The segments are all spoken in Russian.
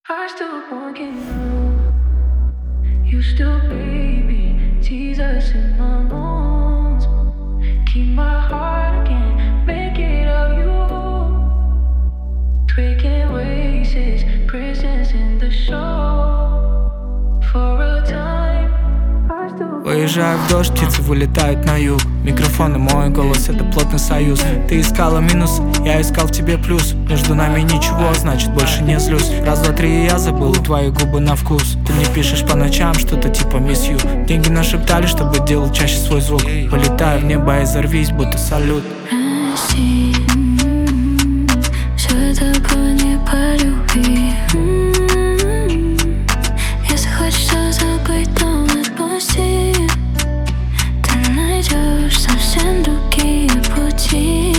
I still walking around. You still baby, tease us in my moans. Keep my heart again, make it of you. Breaking waves, presence in the show. For a time, I still. Уезжаю в дождь, птицы вылетают на юг. Микрофон и мой голос — это плотный союз. Ты искала минус, я искал в тебе плюс. Между нами ничего, значит больше не злюсь. Раз, два, три, и я забыл твои губы на вкус. Ты мне пишешь по ночам что-то типа miss you. Деньги нашептали, чтобы делать чаще свой звук. Полетаю в небо и взорвись, будто салют. Прости, все это было не по любви. Если хочешь забыть, то отпусти. Ты найдешь совсем другие пути.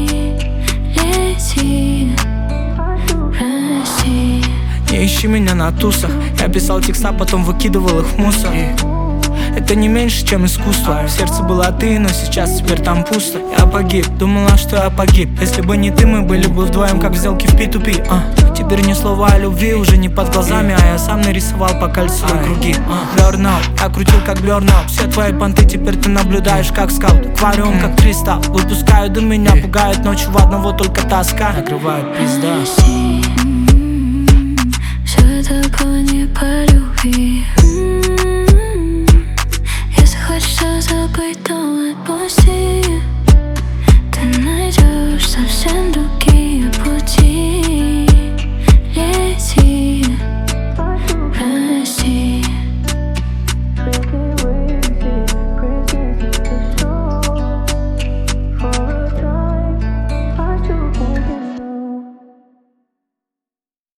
Лети, прости. Не ищи меня на тусах. Я писал текста, потом выкидывал их в мусор. Это не меньше, чем искусство. В сердце была ты, но сейчас теперь там пусто. Я погиб, думала, что я погиб. Если бы не ты, мы были бы вдвоем, как в сделке в P2P. Теперь ни слова о любви уже не под глазами, а я сам нарисовал по кольцу круги. Burnout, я крутил как burnout. Все твои понты теперь ты наблюдаешь как скаут. Аквариум как кристалл, выпускаю дым, меня пугает ночью в одного только тоска. Накрывает пизда.